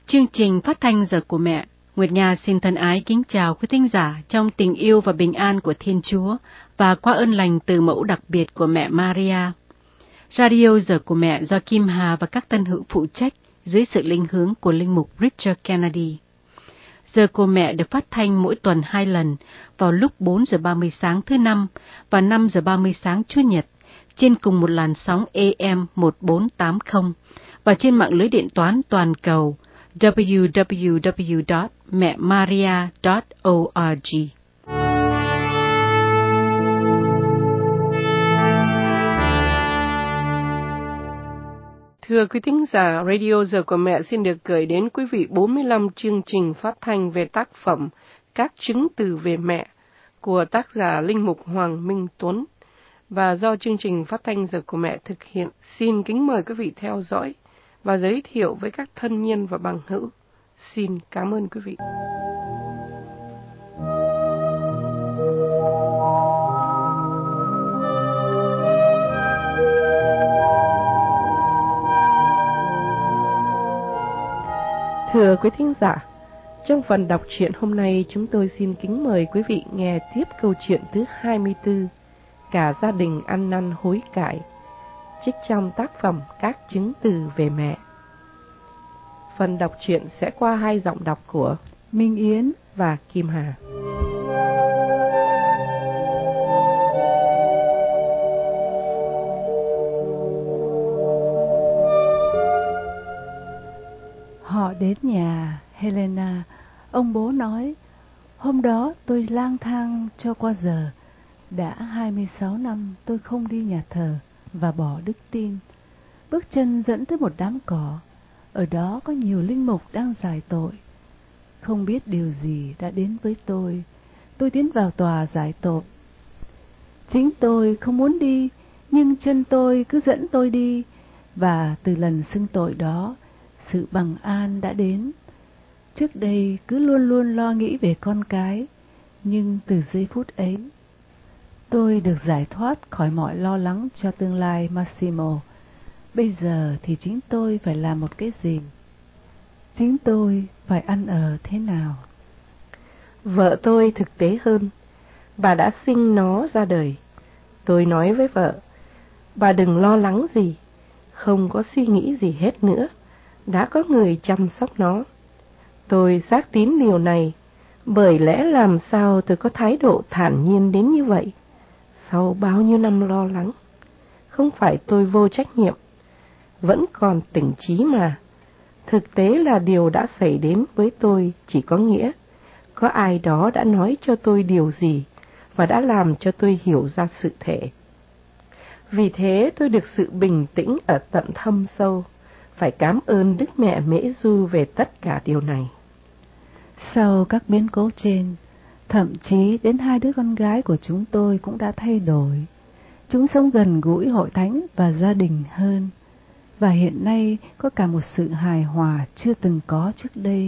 Chương trình phát thanh Giờ của Mẹ, Nguyệt Nga xin thân ái kính chào quý thính giả trong tình yêu và bình an của Thiên Chúa và qua ơn lành từ mẫu đặc biệt của mẹ Maria. Radio Giờ của Mẹ do Kim Hà và các tân hữu phụ trách dưới sự linh hướng của linh mục Richard Kennedy. Giờ của Mẹ được phát thanh mỗi tuần 2 lần vào lúc 4 giờ 30 sáng thứ Năm và 5 giờ 30 sáng Chủ nhật trên cùng một làn sóng AM 1480 và trên mạng lưới điện toán toàn cầu www.memaria.org. Thưa quý thính giả, Radio Giờ của Mẹ xin được gửi đến quý vị 45 chương trình phát thanh về tác phẩm Các chứng từ về mẹ của tác giả linh mục Hoàng Minh Tuấn. Và do chương trình phát thanh Giờ của Mẹ thực hiện, xin kính mời quý vị theo dõi và giới thiệu với các thân nhân và bằng hữu. Xin cảm ơn quý vị. Thưa quý thính giả, trong phần đọc truyện hôm nay chúng tôi xin kính mời quý vị nghe tiếp câu chuyện thứ 24, Cả gia đình ăn năn hối cải, trích trong tác phẩm Các chứng từ về mẹ. Phần đọc truyện sẽ qua 2 giọng đọc của Minh Yến và Kim Hà. Họ đến nhà Helena. Ông bố nói, hôm đó tôi lang thang cho qua giờ. Đã 26 năm tôi không đi nhà thờ và bỏ đức tin. Bước chân dẫn tới một đám cỏ. Ở đó có nhiều linh mục đang giải tội. Không biết điều gì đã đến với tôi. Tôi tiến vào tòa giải tội. Chính tôi không muốn đi, nhưng chân tôi cứ dẫn tôi đi. Và từ lần xưng tội đó, sự bằng an đã đến. Trước đây cứ luôn luôn lo nghĩ về con cái, nhưng từ giây phút ấy, tôi được giải thoát khỏi mọi lo lắng cho tương lai Massimo. Bây giờ thì chính tôi phải làm một cái gì? Chính tôi phải ăn ở thế nào? Vợ tôi thực tế hơn. Bà đã sinh nó ra đời. Tôi nói với vợ, bà đừng lo lắng gì, không có suy nghĩ gì hết nữa. Đã có người chăm sóc nó. Tôi xác tín điều này, bởi lẽ làm sao tôi có thái độ thản nhiên đến như vậy? Sau bao nhiêu năm lo lắng, không phải tôi vô trách nhiệm, vẫn còn tỉnh trí mà. Thực tế là điều đã xảy đến với tôi chỉ có nghĩa, có ai đó đã nói cho tôi điều gì và đã làm cho tôi hiểu ra sự thể. Vì thế tôi được sự bình tĩnh ở tận thâm sâu, phải cảm ơn Đức Mẹ Mễ Du về tất cả điều này. Sau các biến cố trên, thậm chí đến 2 đứa con gái của chúng tôi cũng đã thay đổi. Chúng sống gần gũi hội thánh và gia đình hơn, và hiện nay có cả một sự hài hòa chưa từng có trước đây.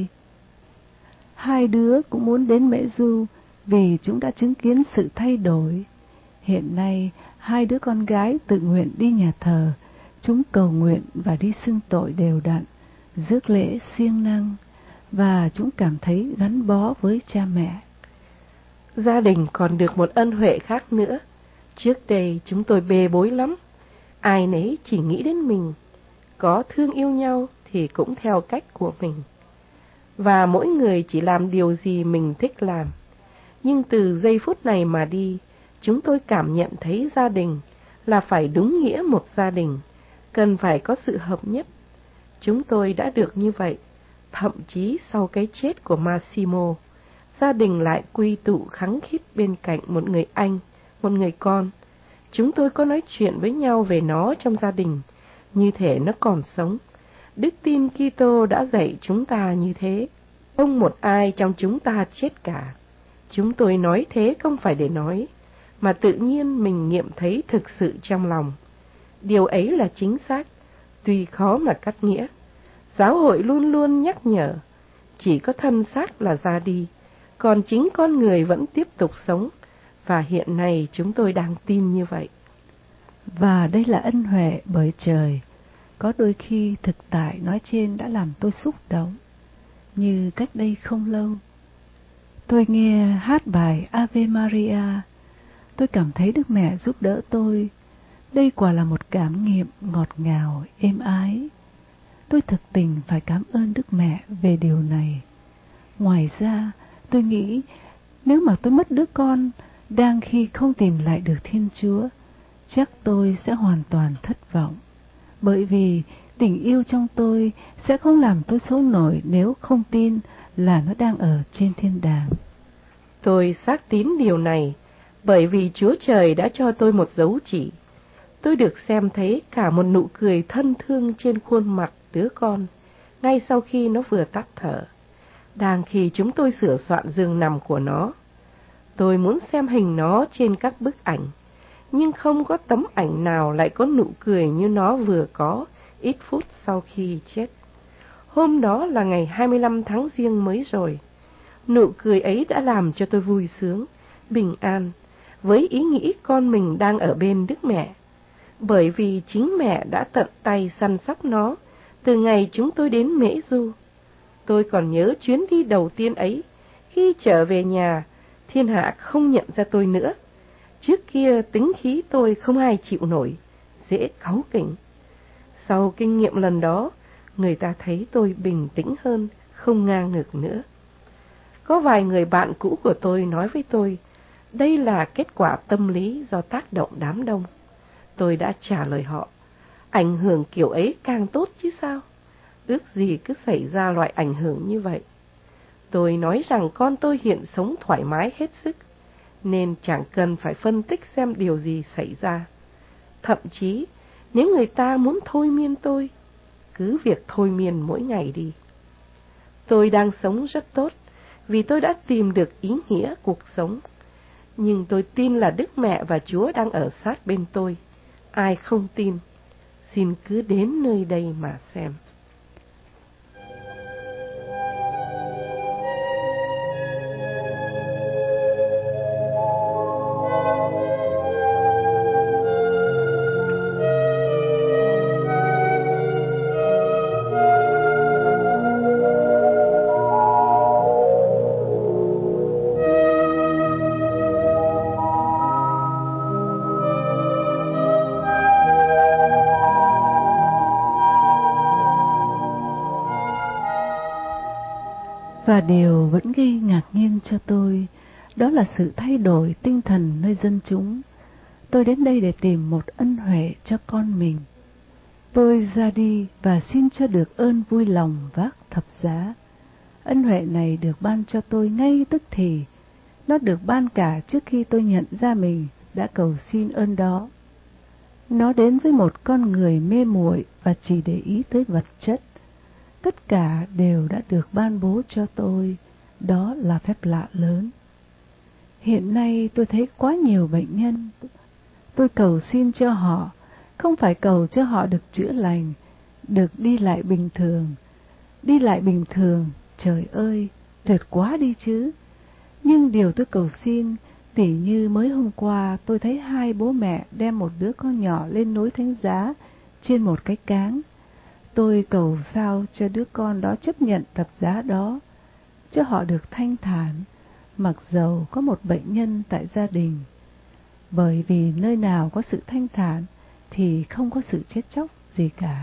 2 đứa cũng muốn đến Mễ Du vì chúng đã chứng kiến sự thay đổi. Hiện nay 2 đứa con gái tự nguyện đi nhà thờ, chúng cầu nguyện và đi xưng tội đều đặn, rước lễ siêng năng, và chúng cảm thấy gắn bó với cha mẹ. Gia đình còn được một ân huệ khác nữa. Trước đây chúng tôi bê bối lắm, ai nấy chỉ nghĩ đến mình, có thương yêu nhau thì cũng theo cách của mình, và mỗi người chỉ làm điều gì mình thích làm. Nhưng từ giây phút này mà đi, chúng tôi cảm nhận thấy gia đình là phải đúng nghĩa một gia đình, cần phải có sự hợp nhất. Chúng tôi đã được như vậy, thậm chí sau cái chết của Massimo, gia đình lại quy tụ khăng khít bên cạnh một người anh, một người con. Chúng tôi có nói chuyện với nhau về nó trong gia đình, như thể nó còn sống. Đức tin Kitô đã dạy chúng ta như thế. Không một ai trong chúng ta chết cả. Chúng tôi nói thế không phải để nói, mà tự nhiên mình nghiệm thấy thực sự trong lòng. Điều ấy là chính xác, tuy khó mà cắt nghĩa. Giáo hội luôn luôn nhắc nhở, chỉ có thân xác là ra đi, còn chính con người vẫn tiếp tục sống, và hiện nay chúng tôi đang tin như vậy. Và đây là ân huệ bởi trời. Có đôi khi thực tại nói trên đã làm tôi xúc động. như cách đây không lâu. Tôi nghe hát bài Ave Maria. Tôi cảm thấy Đức Mẹ giúp đỡ tôi. Đây quả là một cảm nghiệm ngọt ngào, êm ái. Tôi thực tình phải cảm ơn Đức Mẹ về điều này. Ngoài ra, tôi nghĩ nếu mà tôi mất đứa con đang khi không tìm lại được Thiên Chúa, chắc tôi sẽ hoàn toàn thất vọng. Bởi vì tình yêu trong tôi sẽ không làm tôi xấu nổi nếu không tin là nó đang ở trên thiên đàng. Tôi xác tín điều này bởi vì Chúa Trời đã cho tôi một dấu chỉ. Tôi được xem thấy cả một nụ cười thân thương trên khuôn mặt đứa con, ngay sau khi nó vừa tắt thở, đang khi chúng tôi sửa soạn giường nằm của nó. Tôi muốn xem hình nó trên các bức ảnh, nhưng không có tấm ảnh nào lại có nụ cười như nó vừa có ít phút sau khi chết. Hôm đó là ngày 25 tháng Giêng mới rồi. Nụ cười ấy đã làm cho tôi vui sướng, bình an, với ý nghĩ con mình đang ở bên Đức Mẹ, bởi vì chính mẹ đã tận tay săn sóc nó từ ngày chúng tôi đến Mễ Du. Tôi còn nhớ chuyến đi đầu tiên ấy, khi trở về nhà, thiên hạ không nhận ra tôi nữa. Trước kia tính khí tôi không ai chịu nổi, dễ cáu kỉnh. Sau kinh nghiệm lần đó, người ta thấy tôi bình tĩnh hơn, không ngang ngược nữa. Có vài người bạn cũ của tôi nói với tôi, đây là kết quả tâm lý do tác động đám đông. Tôi đã trả lời họ, ảnh hưởng kiểu ấy càng tốt chứ sao? Ước gì cứ xảy ra loại ảnh hưởng như vậy. Tôi nói rằng con tôi hiện sống thoải mái hết sức, nên chẳng cần phải phân tích xem điều gì xảy ra. Thậm chí, nếu người ta muốn thôi miên tôi, cứ việc thôi miên mỗi ngày đi. Tôi đang sống rất tốt, vì tôi đã tìm được ý nghĩa cuộc sống. Nhưng tôi tin là Đức Mẹ và Chúa đang ở sát bên tôi. Ai không tin, xin cứ đến nơi đây mà xem. Và điều vẫn gây ngạc nhiên cho tôi, đó là sự thay đổi tinh thần nơi dân chúng. Tôi đến đây để tìm một ân huệ cho con mình. Tôi ra đi và xin cho được ơn vui lòng vác thập giá. Ân huệ này được ban cho tôi ngay tức thì. Nó được ban cả trước khi tôi nhận ra mình đã cầu xin ơn đó. Nó đến với một con người mê muội và chỉ để ý tới vật chất. Tất cả đều đã được ban bố cho tôi, đó là phép lạ lớn. Hiện nay tôi thấy quá nhiều bệnh nhân. Tôi cầu xin cho họ, không phải cầu cho họ được chữa lành, được đi lại bình thường. Đi lại bình thường, trời ơi, tuyệt quá đi chứ. Nhưng điều tôi cầu xin, tỉ như mới hôm qua tôi thấy hai bố mẹ đem một đứa con nhỏ lên núi Thánh Giá trên một cái cáng. Tôi cầu sao cho đứa con đó chấp nhận thập giá đó, cho họ được thanh thản, mặc dầu có một bệnh nhân tại gia đình. Bởi vì nơi nào có sự thanh thản thì không có sự chết chóc gì cả.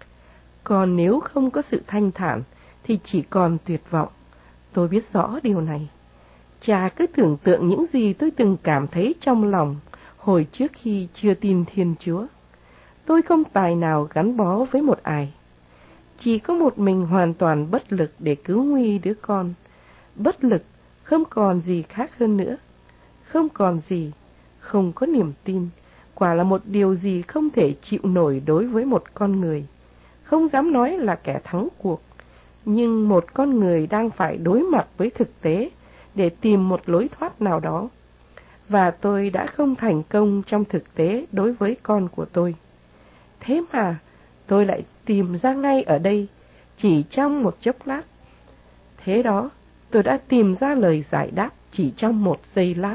Còn nếu không có sự thanh thản thì chỉ còn tuyệt vọng. Tôi biết rõ điều này. Cha cứ tưởng tượng những gì tôi từng cảm thấy trong lòng hồi trước khi chưa tin Thiên Chúa. Tôi không tài nào gắn bó với một ai. Chỉ có một mình hoàn toàn bất lực để cứu nguy đứa con. Bất lực, không còn gì khác hơn nữa. Không còn gì, không có niềm tin. Quả là một điều gì không thể chịu nổi đối với một con người. Không dám nói là kẻ thắng cuộc, nhưng một con người đang phải đối mặt với thực tế để tìm một lối thoát nào đó. Và tôi đã không thành công trong thực tế đối với con của tôi. Thế mà tôi lại tìm ra ngay ở đây, chỉ trong một chốc lát. Thế đó, tôi đã tìm ra lời giải đáp chỉ trong một giây lát.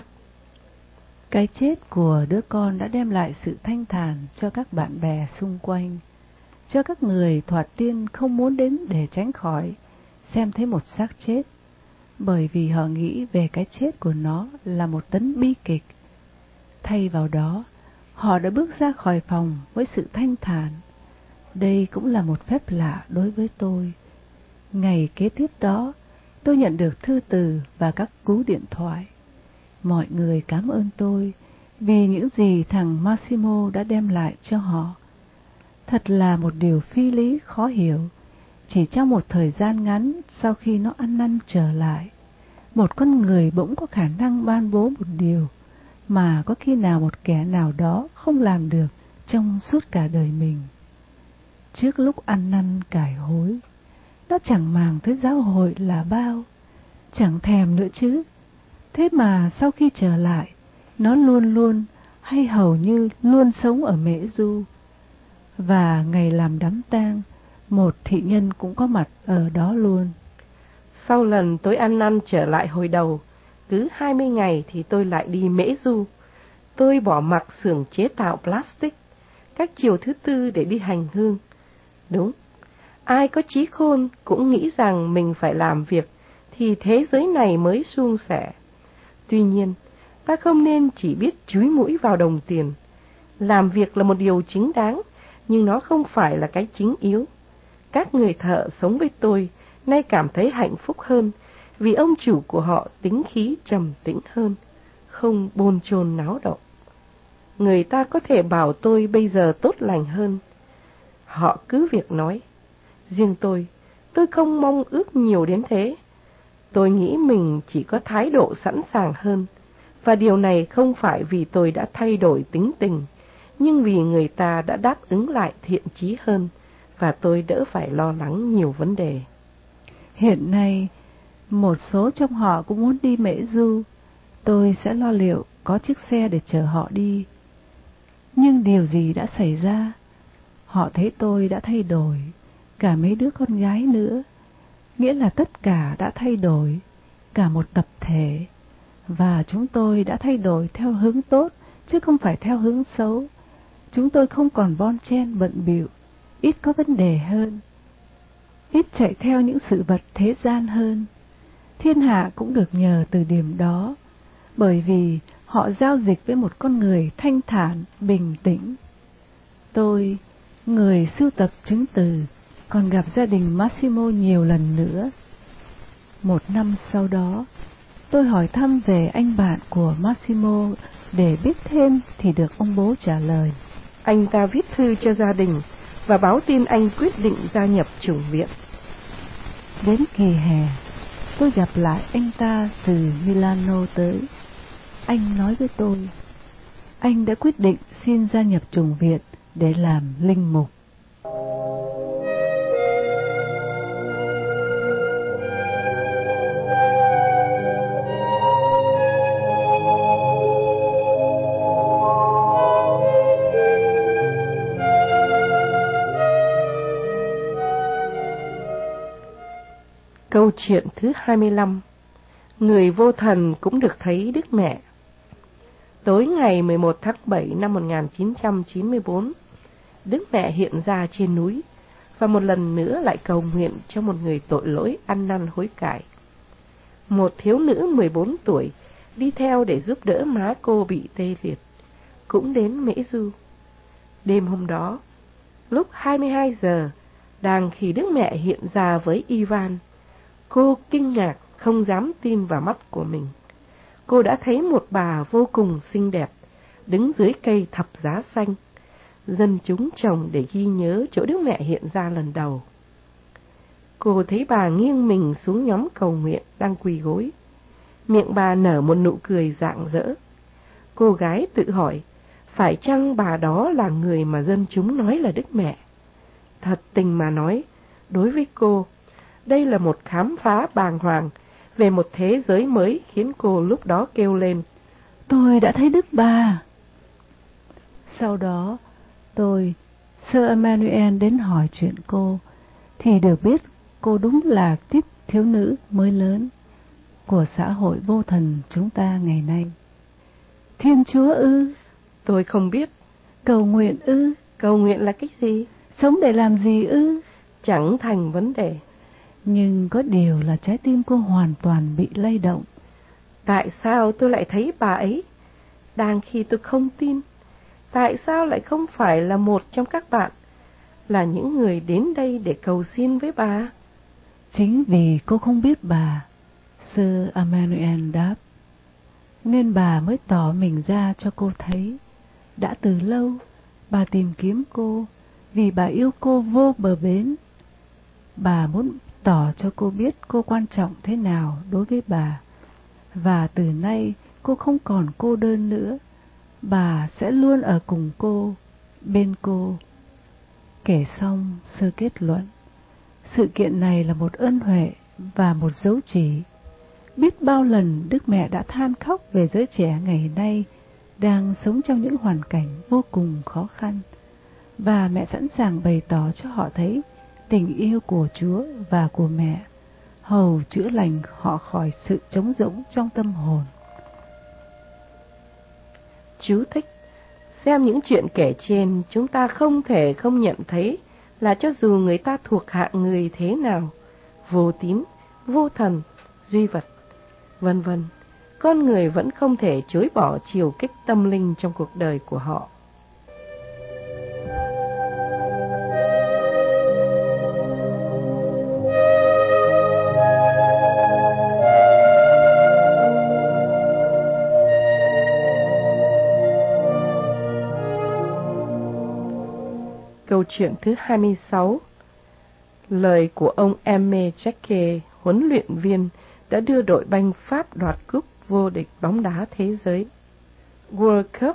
Cái chết của đứa con đã đem lại sự thanh thản cho các bạn bè xung quanh, cho các người thoạt tiên không muốn đến để tránh khỏi, xem thấy một xác chết, bởi vì họ nghĩ về cái chết của nó là một tấn bi kịch. Thay vào đó, họ đã bước ra khỏi phòng với sự thanh thản. Đây cũng là một phép lạ đối với tôi. Ngày kế tiếp đó, tôi nhận được thư từ và các cú điện thoại. Mọi người cảm ơn tôi vì những gì thằng Massimo đã đem lại cho họ. Thật là một điều phi lý khó hiểu. Chỉ trong một thời gian ngắn sau khi nó ăn năn trở lại, một con người bỗng có khả năng ban bố một điều mà có khi nào một kẻ nào đó không làm được trong suốt cả đời mình. Trước lúc ăn năn cải hối, nó chẳng màng tới giáo hội là bao, chẳng thèm nữa chứ. Thế mà sau khi trở lại, nó luôn luôn hay hầu như luôn sống ở Mễ Du. Và ngày làm đám tang, một thị nhân cũng có mặt ở đó luôn. Sau lần tôi ăn năn trở lại hồi đầu, cứ 20 ngày thì tôi lại đi Mễ Du. Tôi bỏ mặc xưởng chế tạo plastic các chiều thứ tư để đi hành hương. Đúng, ai có trí khôn cũng nghĩ rằng mình phải làm việc thì thế giới này mới suôn sẻ. Tuy nhiên, ta không nên chỉ biết chúi mũi vào đồng tiền. Làm việc là một điều chính đáng, nhưng nó không phải là cái chính yếu. Các người thợ sống với tôi nay cảm thấy hạnh phúc hơn, vì ông chủ của họ tính khí trầm tĩnh hơn, không bồn chồn náo động. Người ta có thể bảo tôi bây giờ tốt lành hơn. Họ cứ việc nói. Riêng tôi không mong ước nhiều đến thế. Tôi nghĩ mình chỉ có thái độ sẵn sàng hơn, và điều này không phải vì tôi đã thay đổi tính tình, nhưng vì người ta đã đáp ứng lại thiện chí hơn, và tôi đỡ phải lo lắng nhiều vấn đề. Hiện nay, một số trong họ cũng muốn đi Mễ Du. Tôi sẽ lo liệu có chiếc xe để chở họ đi. Nhưng điều gì đã xảy ra? Họ thấy tôi đã thay đổi, cả mấy đứa con gái nữa. Nghĩa là tất cả đã thay đổi, cả một tập thể. Và chúng tôi đã thay đổi theo hướng tốt, chứ không phải theo hướng xấu. Chúng tôi không còn bon chen bận bịu, ít có vấn đề hơn, ít chạy theo những sự vật thế gian hơn. Thiên hạ cũng được nhờ từ điểm đó, bởi vì họ giao dịch với một con người thanh thản, bình tĩnh. Tôi, người sưu tập chứng từ, còn gặp gia đình Massimo nhiều lần nữa. Một năm sau đó, tôi hỏi thăm về anh bạn của Massimo để biết thêm thì được ông bố trả lời. Anh ta viết thư cho gia đình và báo tin anh quyết định gia nhập chủng viện. Đến kỳ hè, tôi gặp lại anh ta từ Milano tới. Anh nói với tôi, anh đã quyết định xin gia nhập chủng viện để làm linh mục. Câu chuyện thứ 25. Người vô thần cũng được thấy Đức Mẹ. Tối ngày 11 tháng 7 năm 1994, Đức Mẹ hiện ra trên núi và một lần nữa lại cầu nguyện cho một người tội lỗi ăn năn hối cải. Một thiếu nữ 14 tuổi đi theo để giúp đỡ má cô bị tê liệt, cũng đến Mễ Du. Đêm hôm đó, lúc 22 giờ, đang khi Đức Mẹ hiện ra với Ivan, cô kinh ngạc không dám tin vào mắt của mình. Cô đã thấy một bà vô cùng xinh đẹp đứng dưới cây thập giá xanh. Dân chúng trồng để ghi nhớ chỗ Đức Mẹ hiện ra lần đầu. Cô thấy bà nghiêng mình xuống nhóm cầu nguyện đang quỳ gối. Miệng bà nở một nụ cười rạng rỡ. Cô gái tự hỏi, phải chăng bà đó là người mà dân chúng nói là Đức Mẹ? Thật tình mà nói, đối với cô, đây là một khám phá bàng hoàng về một thế giới mới, khiến cô lúc đó kêu lên, tôi đã thấy Đức Bà. Sau đó, tôi, Sir Emmanuel đến hỏi chuyện cô, thì được biết cô đúng là tiếp thiếu nữ mới lớn của xã hội vô thần chúng ta ngày nay. Thiên Chúa ư? Tôi không biết. Cầu nguyện ư? Cầu nguyện là cái gì? Sống để làm gì ư? Chẳng thành vấn đề. Nhưng có điều là trái tim cô hoàn toàn bị lay động. Tại sao tôi lại thấy bà ấy? Đang khi tôi không tin, tại sao lại không phải là một trong các bạn, là những người đến đây để cầu xin với bà? Chính vì cô không biết bà, Sir Emmanuel đáp, nên bà mới tỏ mình ra cho cô thấy. Đã từ lâu, bà tìm kiếm cô, vì bà yêu cô vô bờ bến. Bà muốn tỏ cho cô biết cô quan trọng thế nào đối với bà. Và từ nay cô không còn cô đơn nữa. Bà sẽ luôn ở cùng cô, bên cô. Kể xong, Sơ kết luận, sự kiện này là một ân huệ và một dấu chỉ. Biết bao lần Đức Mẹ đã than khóc về giới trẻ ngày nay đang sống trong những hoàn cảnh vô cùng khó khăn, và mẹ sẵn sàng bày tỏ cho họ thấy tình yêu của Chúa và của mẹ, hầu chữa lành họ khỏi sự trống rỗng trong tâm hồn. Chú thích: xem những chuyện kể trên, chúng ta không thể không nhận thấy là cho dù người ta thuộc hạng người thế nào, vô tín, vô thần, duy vật, vân vân, con người vẫn không thể chối bỏ chiều kích tâm linh trong cuộc đời của họ. Câu chuyện thứ 26. Lời của ông Aimé Jacquet, huấn luyện viên đã đưa đội banh Pháp đoạt cúp vô địch bóng đá thế giới World Cup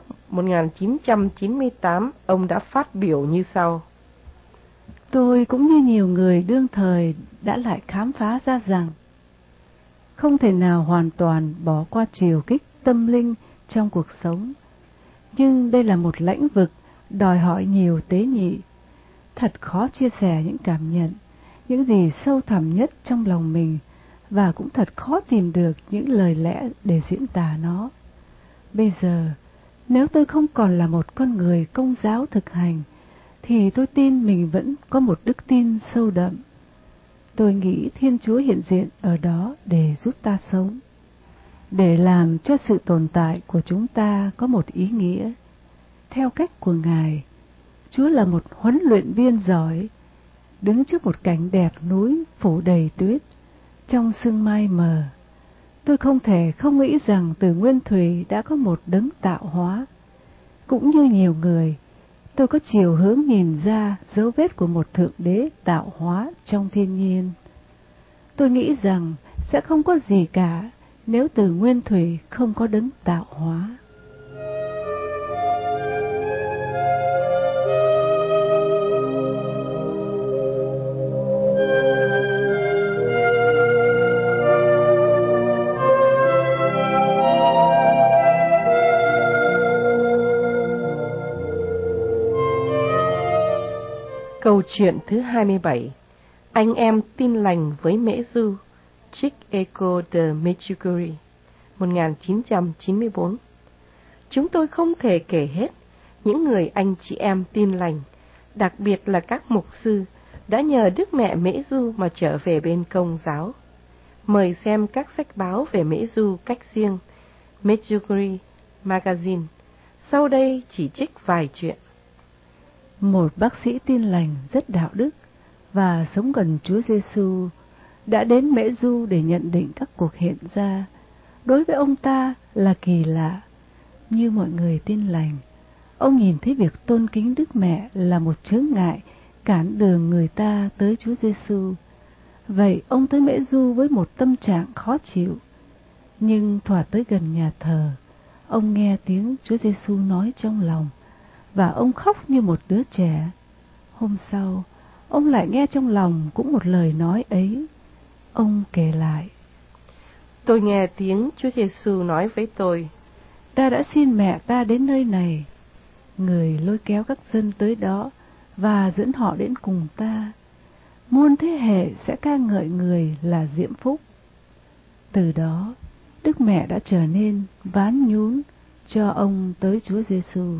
1998, ông đã phát biểu như sau: Tôi cũng như nhiều người đương thời đã lại khám phá ra rằng không thể nào hoàn toàn bỏ qua chiều kích tâm linh trong cuộc sống, nhưng đây là một lĩnh vực đòi hỏi nhiều tế nhị. Thật khó chia sẻ những cảm nhận, những gì sâu thẳm nhất trong lòng mình, và cũng thật khó tìm được những lời lẽ để diễn tả nó. Bây giờ, nếu tôi không còn là một con người công giáo thực hành, thì tôi tin mình vẫn có một đức tin sâu đậm. Tôi nghĩ Thiên Chúa hiện diện ở đó để giúp ta sống, để làm cho sự tồn tại của chúng ta có một ý nghĩa. Theo cách của Ngài, Chúa là một huấn luyện viên giỏi, đứng trước một cảnh đẹp núi phủ đầy tuyết, trong sương mai mờ. Tôi không thể không nghĩ rằng từ nguyên thủy đã có một đấng tạo hóa. Cũng như nhiều người, tôi có chiều hướng nhìn ra dấu vết của một thượng đế tạo hóa trong thiên nhiên. Tôi nghĩ rằng sẽ không có gì cả nếu từ nguyên thủy không có đấng tạo hóa. Câu chuyện thứ 27. Anh em tin lành với Mễ Du, trích Echo de Medjugorje, 1994. Chúng tôi không thể kể hết những người anh chị em tin lành, đặc biệt là các mục sư, đã nhờ Đức Mẹ Mễ Du mà trở về bên Công giáo. Mời xem các sách báo về Mễ Du cách riêng, Medjugorje Magazine. Sau đây chỉ trích vài chuyện. Một bác sĩ tin lành rất đạo đức và sống gần Chúa Giêsu đã đến Mễ Du để nhận định các cuộc hiện ra. Đối với ông ta là kỳ lạ. Như mọi người tin lành, ông nhìn thấy việc tôn kính Đức Mẹ là một chướng ngại cản đường người ta tới Chúa Giêsu. Vậy ông tới Mễ Du với một tâm trạng khó chịu. Nhưng thoạt tới gần nhà thờ, ông nghe tiếng Chúa Giêsu nói trong lòng, và ông khóc như một đứa trẻ. Hôm sau, ông lại nghe trong lòng cũng một lời nói ấy. Ông kể lại: Tôi nghe tiếng Chúa Giêsu nói với tôi: Ta đã xin mẹ ta đến nơi này. Người lôi kéo các dân tới đó và dẫn họ đến cùng ta. Muôn thế hệ sẽ ca ngợi người là diễm phúc. Từ đó, Đức Mẹ đã trở nên ván nhún cho ông tới Chúa Giêsu.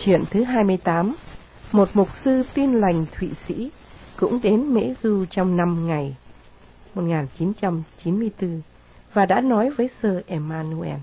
chuyện thứ 28, một mục sư Tin Lành Thụy Sĩ cũng đến Mễ Du trong năm ngày 1994 và đã nói với Sir Emmanuel: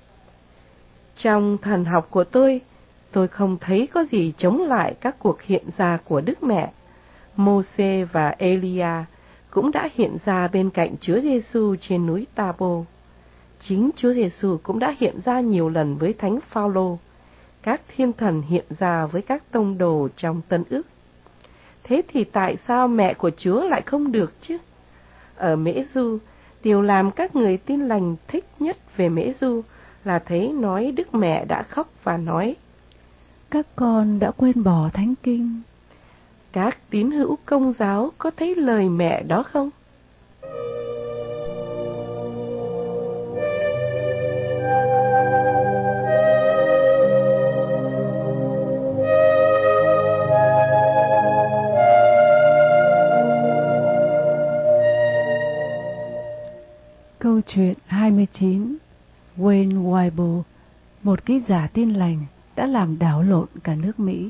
trong thần học của tôi không thấy có gì chống lại các cuộc hiện ra của Đức Mẹ. Mô-sê và Elia cũng đã hiện ra bên cạnh Chúa Giêsu trên núi Ta-bô. Chính Chúa Giêsu cũng đã hiện ra nhiều lần với Thánh Phao-lô. Các thiên thần hiện ra với các tông đồ trong Tân Ước. Thế thì tại sao mẹ của Chúa lại không được chứ? Ở Mễ Du, điều làm các người Tin Lành thích nhất về Mễ Du là thấy nói Đức Mẹ đã khóc và nói: các con đã quên bỏ Thánh Kinh. Các tín hữu Công giáo có thấy lời mẹ đó không? Câu chuyện 29. Wayne Weibo, một ký giả Tin Lành, đã làm đảo lộn cả nước Mỹ.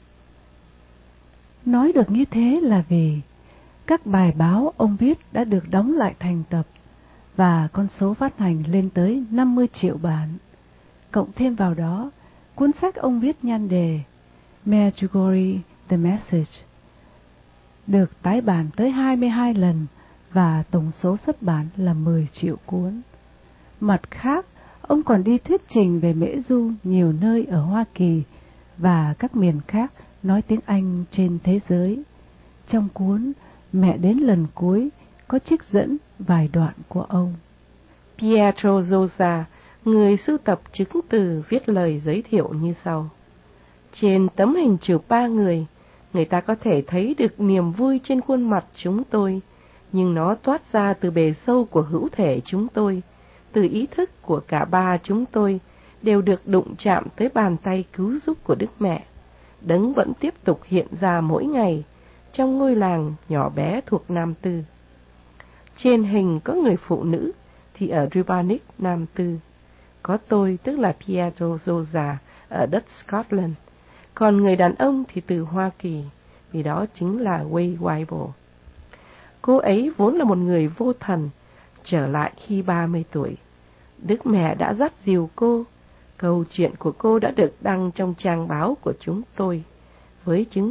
Nói được như thế là vì các bài báo ông viết đã được đóng lại thành tập và con số phát hành lên tới 50 triệu bản. Cộng thêm vào đó, cuốn sách ông viết nhan đề Medjugorje The Message được tái bản tới 22 lần và tổng số xuất bản là 10 triệu cuốn. Mặt khác, ông còn đi thuyết trình về Mễ Du nhiều nơi ở Hoa Kỳ và các miền khác nói tiếng Anh trên thế giới. Trong cuốn Mẹ đến lần cuối có trích dẫn vài đoạn của ông. Pietro Zosa, người sưu tập chứng từ, viết lời giới thiệu như sau: trên tấm hình chụp 3 người ta có thể thấy được niềm vui trên khuôn mặt chúng tôi, nhưng nó toát ra từ bề sâu của hữu thể chúng tôi, từ ý thức của cả ba chúng tôi đều được đụng chạm tới bàn tay cứu giúp của Đức Mẹ. Đấng vẫn tiếp tục hiện ra mỗi ngày trong ngôi làng nhỏ bé thuộc Nam Tư. Trên hình có người phụ nữ thì ở Rubanic, Nam Tư. Có tôi, tức là Pietro Zosa, ở đất Scotland. Còn người đàn ông thì từ Hoa Kỳ, vì đó chính là Wayne Weibo. Cô ấy vốn là một người vô thần, trở lại khi 30 tuổi. Đức Mẹ đã dắt dìu cô. Câu chuyện của cô đã được đăng trong trang báo của chúng tôi, với chứng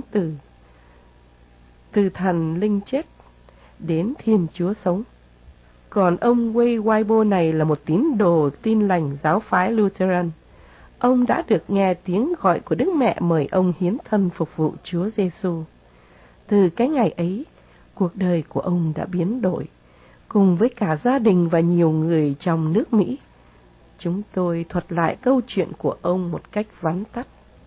từ thần linh chết đến Thiên Chúa sống. Còn ông Wayne Weibo này là một tín đồ Tin Lành giáo phái Lutheran. Ông đã được nghe tiếng gọi của Đức Mẹ mời ông hiến thân phục vụ Chúa Giêsu. Từ cái ngày ấy, cuộc đời của ông đã biến đổi, cùng với cả gia đình và nhiều người trong nước Mỹ. Chúng tôi thuật lại câu chuyện của ông một cách vắn tắt.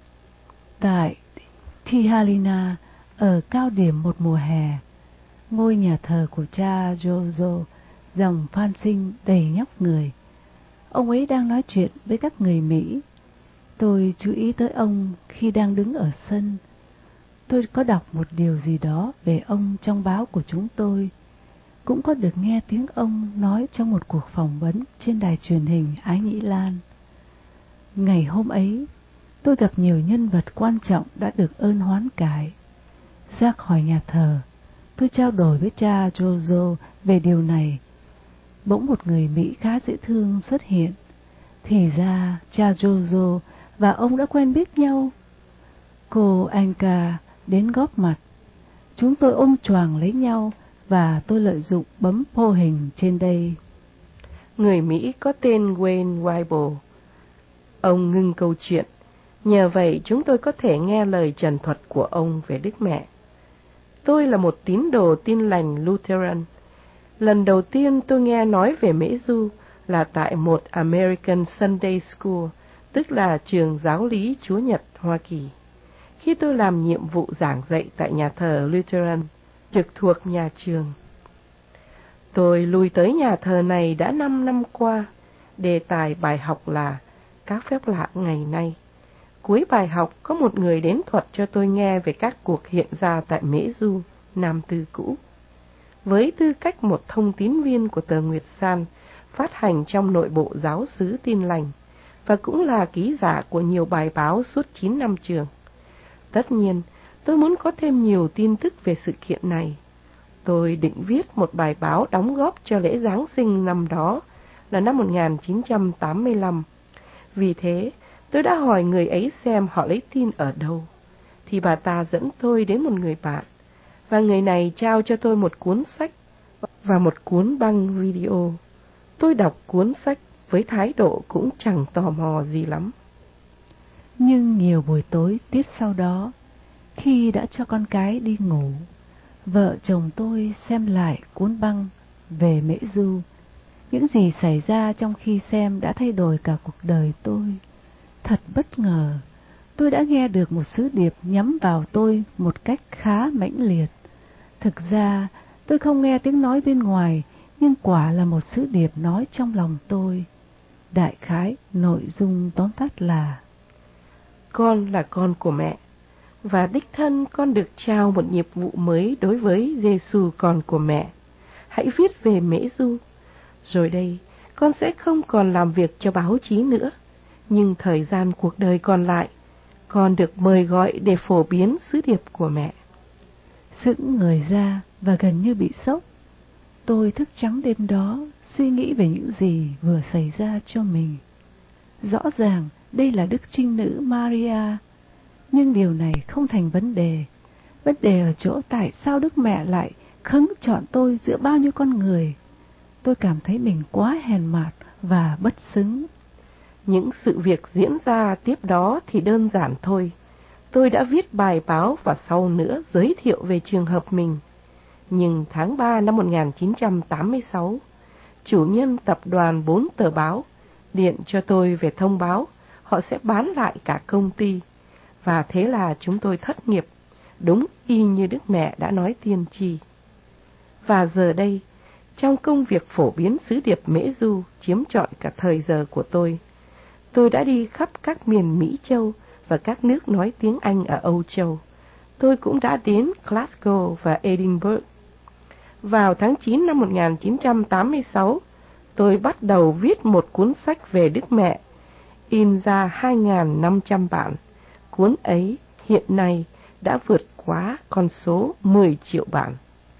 Tại Tihalina, ở cao điểm một mùa hè, ngôi nhà thờ của cha Jojo, dòng Phan Sinh đầy nhóc người. Ông ấy đang nói chuyện với các người Mỹ. Tôi chú ý tới ông khi đang đứng ở sân. Tôi có đọc một điều gì đó về ông trong báo của chúng tôi, cũng có được nghe tiếng ông nói trong một cuộc phỏng vấn trên đài truyền hình Ái Nhĩ Lan. Ngày hôm ấy, tôi gặp nhiều nhân vật quan trọng đã được ơn hoán cải. Ra khỏi nhà thờ, tôi trao đổi với cha Jojo về điều này. Bỗng một người Mỹ khá dễ thương xuất hiện. Thì ra cha Jojo và ông đã quen biết nhau. Cô Anka đến góp mặt. Chúng tôi ôm choàng lấy nhau và tôi lợi dụng bấm phô hình trên đây. Người Mỹ có tên Wayne Weibo. Ông ngưng câu chuyện. Nhờ vậy chúng tôi có thể nghe lời trần thuật của ông về Đức Mẹ. Tôi là một tín đồ Tin Lành Lutheran. Lần đầu tiên tôi nghe nói về Mễ Du là tại một American Sunday School, tức là trường giáo lý Chúa Nhật Hoa Kỳ. Khi tôi làm nhiệm vụ giảng dạy tại nhà thờ Lutheran, trực thuộc nhà trường. Tôi lui tới nhà thờ này đã 5 năm qua. Đề tài bài học là các phép lạ ngày nay. Cuối bài học có một người đến thuật cho tôi nghe về các cuộc hiện ra tại Mễ Du, Nam Tư cũ. Với tư cách một thông tín viên của tờ Nguyệt San, phát hành trong nội bộ giáo xứ Tin Lành, và cũng là ký giả của nhiều bài báo suốt 9 năm trường. Tất nhiên, tôi muốn có thêm nhiều tin tức về sự kiện này. Tôi định viết một bài báo đóng góp cho lễ Giáng sinh năm đó là năm 1985. Vì thế, tôi đã hỏi người ấy xem họ lấy tin ở đâu. Thì bà ta dẫn tôi đến một người bạn, và người này trao cho tôi một cuốn sách và một cuốn băng video. Tôi đọc cuốn sách với thái độ cũng chẳng tò mò gì lắm. Nhưng nhiều buổi tối tiếp sau đó, khi đã cho con cái đi ngủ, vợ chồng tôi xem lại cuốn băng về Mễ Du. Những gì xảy ra trong khi xem đã thay đổi cả cuộc đời tôi. Thật bất ngờ, tôi đã nghe được một sứ điệp nhắm vào tôi một cách khá mãnh liệt. Thực ra, tôi không nghe tiếng nói bên ngoài, nhưng quả là một sứ điệp nói trong lòng tôi. Đại khái, nội dung tóm tắt là: con là con của mẹ, và đích thân con được trao một nhiệm vụ mới đối với Giêsu con của mẹ. Hãy viết về Mễ Du. Rồi đây, con sẽ không còn làm việc cho báo chí nữa, nhưng thời gian cuộc đời còn lại, con được mời gọi để phổ biến sứ điệp của mẹ. Sững người ra và gần như bị sốc, tôi thức trắng đêm đó, suy nghĩ về những gì vừa xảy ra cho mình. Rõ ràng đây là Đức Trinh Nữ Maria, nhưng điều này không thành vấn đề. Vấn đề ở chỗ tại sao Đức Mẹ lại khứng chọn tôi giữa bao nhiêu con người. Tôi cảm thấy mình quá hèn mạt và bất xứng. Những sự việc diễn ra tiếp đó thì đơn giản thôi. Tôi đã viết bài báo và sau nữa giới thiệu về trường hợp mình. Nhưng tháng 3 năm 1986, chủ nhân tập đoàn 4 tờ báo điện cho tôi về thông báo họ sẽ bán lại cả công ty. Và thế là chúng tôi thất nghiệp, đúng y như Đức Mẹ đã nói tiên tri. Và giờ đây, trong công việc phổ biến sứ điệp Mễ Du chiếm trọn cả thời giờ của tôi đã đi khắp các miền Mỹ Châu và các nước nói tiếng Anh ở Âu Châu. Tôi cũng đã đến Glasgow và Edinburgh. Vào tháng 9 năm 1986, tôi bắt đầu viết một cuốn sách về Đức Mẹ, in ra 2.500 bản. Cuốn ấy hiện nay đã vượt quá con số 10 triệu bản.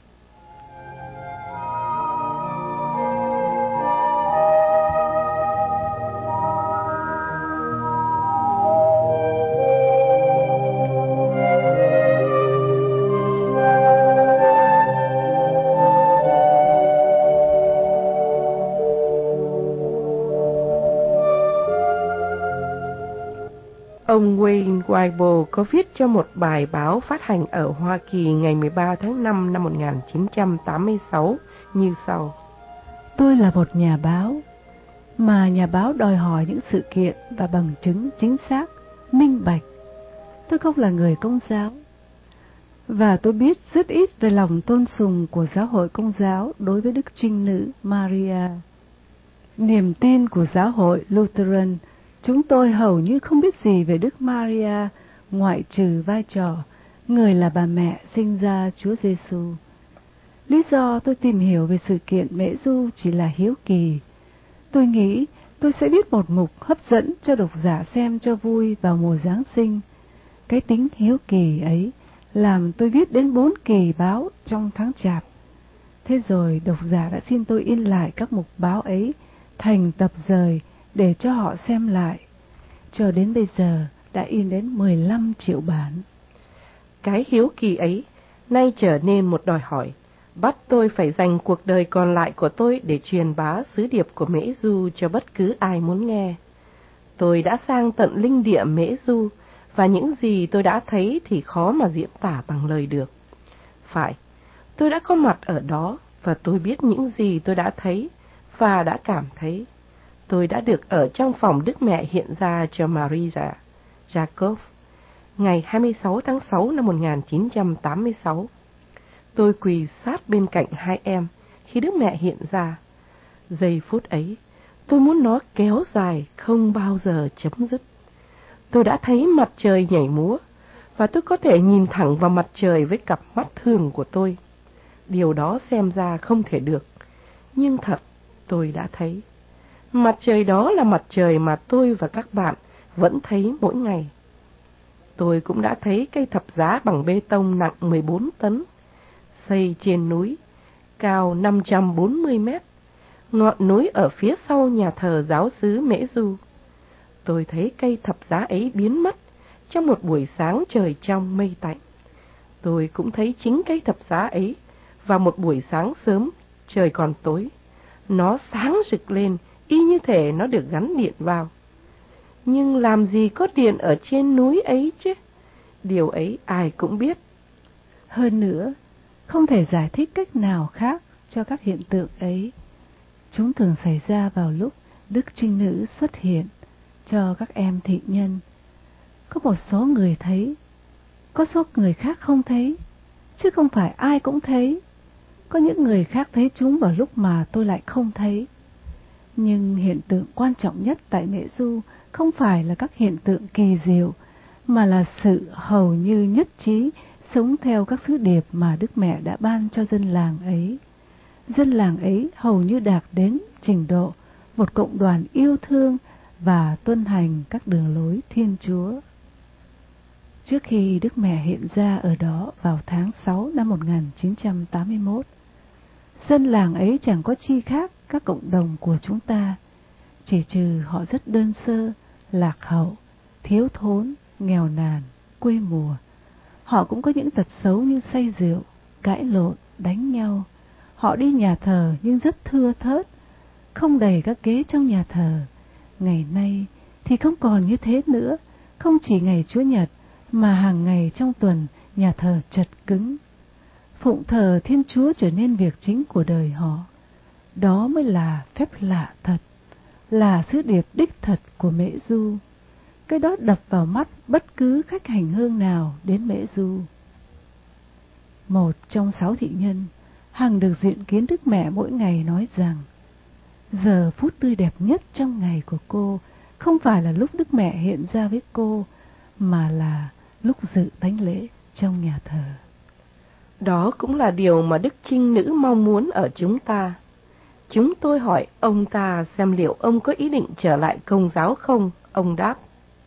Ông Wayne Weibo có viết cho một bài báo phát hành ở Hoa Kỳ ngày 13 tháng 5 năm 1986 như sau: Tôi là một nhà báo, mà nhà báo đòi hỏi những sự kiện và bằng chứng chính xác, minh bạch. Tôi không là người Công giáo, và tôi biết rất ít về lòng tôn sùng của giáo hội Công giáo đối với Đức Trinh Nữ Maria. Niềm tin của giáo hội Lutheran, chúng tôi hầu như không biết gì về Đức Maria, ngoại trừ vai trò người là bà mẹ sinh ra Chúa Giêsu. Lý do tôi tìm hiểu về sự kiện Mễ Du chỉ là hiếu kỳ. Tôi nghĩ tôi sẽ viết một mục hấp dẫn cho độc giả xem cho vui vào mùa Giáng sinh. Cái tính hiếu kỳ ấy làm tôi viết đến 4 kỳ báo trong tháng Chạp. Thế rồi độc giả đã xin tôi in lại các mục báo ấy thành tập dời để cho họ xem lại. Cho đến bây giờ đã in đến 15 triệu bản. Cái hiếu kỳ ấy nay trở nên một đòi hỏi, bắt tôi phải dành cuộc đời còn lại của tôi để truyền bá sứ điệp của Mễ Du cho bất cứ ai muốn nghe. Tôi đã sang tận linh địa Mễ Du, và những gì tôi đã thấy thì khó mà diễn tả bằng lời được. Phải, tôi đã có mặt ở đó, và tôi biết những gì tôi đã thấy và đã cảm thấy. Tôi đã được ở trong phòng Đức Mẹ hiện ra cho Maria Jacob ngày 26 tháng 6 năm 1986. Tôi quỳ sát bên cạnh hai em khi Đức Mẹ hiện ra. Giây phút ấy, tôi muốn nó kéo dài không bao giờ chấm dứt. Tôi đã thấy mặt trời nhảy múa, và tôi có thể nhìn thẳng vào mặt trời với cặp mắt thường của tôi. Điều đó xem ra không thể được, nhưng thật, tôi đã thấy. Mặt trời đó là mặt trời mà tôi và các bạn vẫn thấy mỗi ngày. Tôi cũng đã thấy cây thập giá bằng bê tông nặng 14 tấn, xây trên núi, cao 540 mét, ngọn núi ở phía sau nhà thờ giáo xứ Mễ Du. Tôi thấy cây thập giá ấy biến mất trong một buổi sáng trời trong mây tạnh. Tôi cũng thấy chính cây thập giá ấy vào một buổi sáng sớm, trời còn tối. Nó sáng rực lên y như thể nó được gắn điện vào. Nhưng làm gì có điện ở trên núi ấy chứ? Điều ấy ai cũng biết. Hơn nữa, không thể giải thích cách nào khác cho các hiện tượng ấy. Chúng thường xảy ra vào lúc Đức Trinh Nữ xuất hiện cho các em thị nhân. Có một số người thấy, có số người khác không thấy, chứ không phải ai cũng thấy. Có những người khác thấy chúng vào lúc mà tôi lại không thấy. Nhưng hiện tượng quan trọng nhất tại Mễ Du không phải là các hiện tượng kỳ diệu, mà là sự hầu như nhất trí sống theo các sứ điệp mà Đức Mẹ đã ban cho dân làng ấy. Dân làng ấy hầu như đạt đến trình độ một cộng đoàn yêu thương và tuân hành các đường lối Thiên Chúa. Trước khi Đức Mẹ hiện ra ở đó vào tháng 6 năm 1981, dân làng ấy chẳng có chi khác các cộng đồng của chúng ta, chỉ trừ họ rất đơn sơ, lạc hậu, thiếu thốn, nghèo nàn, quê mùa. Họ cũng có những tật xấu như say rượu, cãi lộn, đánh nhau. Họ đi nhà thờ nhưng rất thưa thớt, không đầy các ghế trong nhà thờ. Ngày nay thì không còn như thế nữa, không chỉ ngày Chúa Nhật mà hàng ngày trong tuần nhà thờ chật cứng. Phụng thờ Thiên Chúa trở nên việc chính của đời họ. Đó mới là phép lạ thật, là sứ điệp đích thật của Mễ Du. Cái đó đập vào mắt bất cứ khách hành hương nào đến Mễ Du. Một trong 6 thị nhân, hằng được diện kiến Đức Mẹ mỗi ngày, nói rằng giờ phút tươi đẹp nhất trong ngày của cô không phải là lúc Đức Mẹ hiện ra với cô, mà là lúc dự thánh lễ trong nhà thờ. Đó cũng là điều mà Đức Trinh Nữ mong muốn ở chúng ta. Chúng tôi hỏi ông ta xem liệu ông có ý định trở lại Công giáo không. Ông đáp: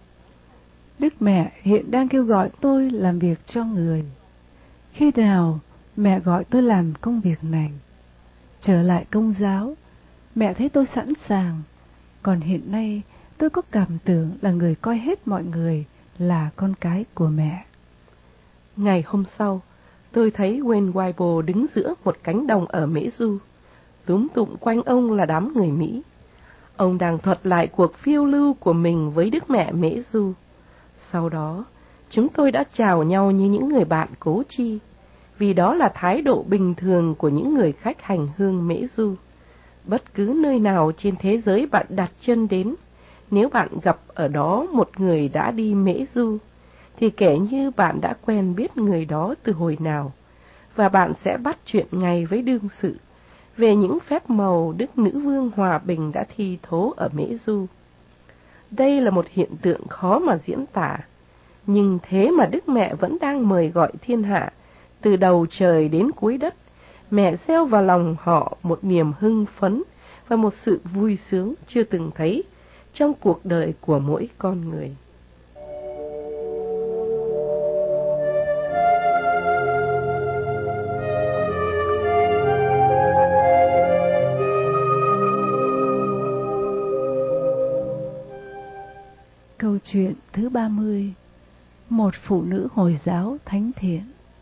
Đức Mẹ hiện đang kêu gọi tôi làm việc cho người. Khi nào mẹ gọi tôi làm công việc này, trở lại Công giáo, mẹ thấy tôi sẵn sàng. Còn hiện nay tôi có cảm tưởng là người coi hết mọi người là con cái của mẹ. Ngày hôm sau, tôi thấy Wayne Weibo đứng giữa một cánh đồng ở Mễ Du. Túm tụm quanh ông là đám người Mỹ. Ông đang thuật lại cuộc phiêu lưu của mình với Đức Mẹ Mễ Du. Sau đó, chúng tôi đã chào nhau như những người bạn cố chi, vì đó là thái độ bình thường của những người khách hành hương Mễ Du. Bất cứ nơi nào trên thế giới bạn đặt chân đến, nếu bạn gặp ở đó một người đã đi Mễ Du, thì kể như bạn đã quen biết người đó từ hồi nào, và bạn sẽ bắt chuyện ngay với đương sự về những phép màu Đức Nữ Vương Hòa Bình đã thi thố ở Mễ Du. Đây là một hiện tượng khó mà diễn tả, nhưng thế mà Đức Mẹ vẫn đang mời gọi thiên hạ, từ đầu trời đến cuối đất. Mẹ gieo vào lòng họ một niềm hưng phấn và một sự vui sướng chưa từng thấy trong cuộc đời của mỗi con người. Câu chuyện thứ 30. Một phụ nữ Hồi giáo thánh thiện.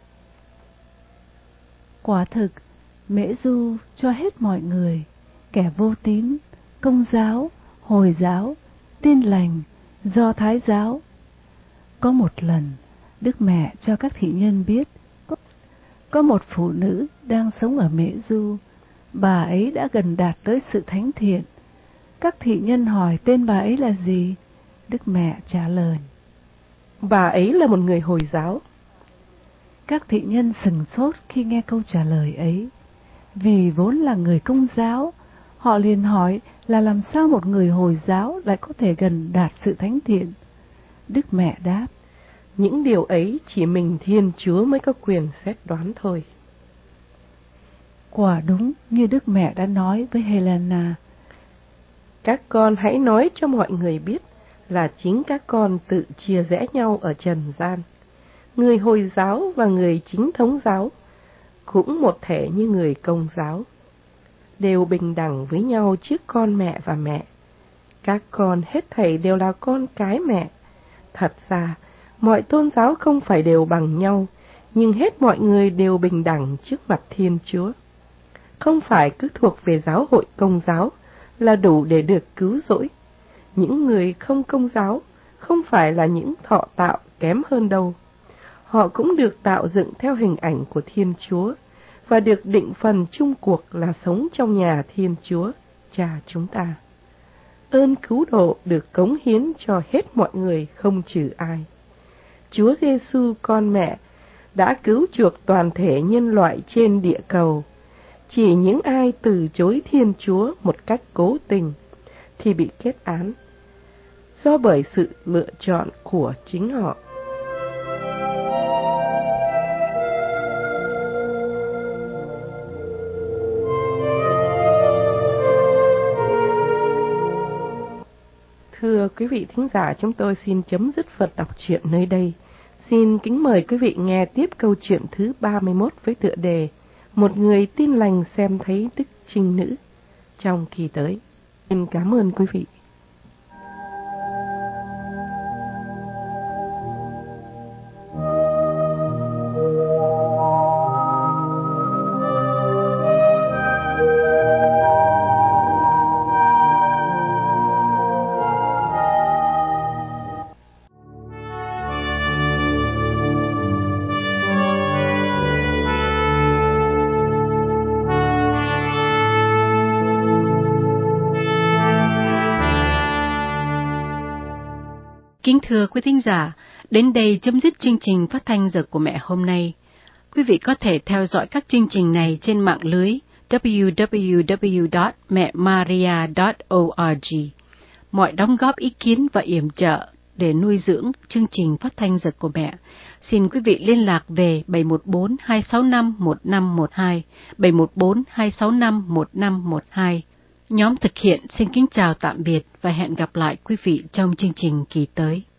Quả thực, Mễ Du cho hết mọi người, kẻ vô tín, Công giáo, Hồi giáo, Tin lành, Do Thái giáo. Có một lần, Đức Mẹ cho các thị nhân biết có một phụ nữ đang sống ở Mễ Du. Bà ấy đã gần đạt tới sự thánh thiện. Các thị nhân hỏi tên bà ấy là gì? Đức Mẹ trả lời: Bà ấy là một người Hồi giáo. Các thị nhân sửng sốt khi nghe câu trả lời ấy. Vì vốn là người Công giáo, họ liền hỏi là làm sao một người Hồi giáo lại có thể gần đạt sự thánh thiện. Đức Mẹ đáp: Những điều ấy chỉ mình Thiên Chúa mới có quyền xét đoán thôi. Quả đúng như Đức Mẹ đã nói với Helena. Các con hãy nói cho mọi người biết là chính các con tự chia rẽ nhau ở trần gian. Người Hồi giáo và người Chính thống giáo cũng một thể như người Công giáo, đều bình đẳng với nhau trước con mẹ và mẹ. Các con hết thảy đều là con cái mẹ. Thật ra, mọi tôn giáo không phải đều bằng nhau, nhưng hết mọi người đều bình đẳng trước mặt Thiên Chúa. Không phải cứ thuộc về giáo hội Công giáo là đủ để được cứu rỗi. Những người không Công giáo không phải là những thọ tạo kém hơn đâu. Họ cũng được tạo dựng theo hình ảnh của Thiên Chúa và được định phần chung cuộc là sống trong nhà Thiên Chúa, Cha chúng ta. Ơn cứu độ được cống hiến cho hết mọi người không trừ ai. Chúa Giêsu con mẹ đã cứu chuộc toàn thể nhân loại trên địa cầu. Chỉ những ai từ chối Thiên Chúa một cách cố tình thì bị kết án, do bởi sự lựa chọn của chính họ. Thưa quý vị thính giả, chúng tôi xin chấm dứt phần đọc truyện nơi đây. Xin kính mời quý vị nghe tiếp câu chuyện thứ 31 với tựa đề Một người tin lành xem thấy đức trinh nữ trong kỳ tới. Xin cảm ơn quý vị. Kính thưa quý thính giả, đến đây chấm dứt chương trình phát thanh Giờ của Mẹ hôm nay. Quý vị có thể theo dõi các chương trình này trên mạng lưới www.mẹmaria.org. Mọi đóng góp ý kiến và yểm trợ để nuôi dưỡng chương trình phát thanh Giờ của Mẹ, xin quý vị liên lạc về 714-265-1512, 714-265-1512. Nhóm thực hiện xin kính chào tạm biệt và hẹn gặp lại quý vị trong chương trình kỳ tới.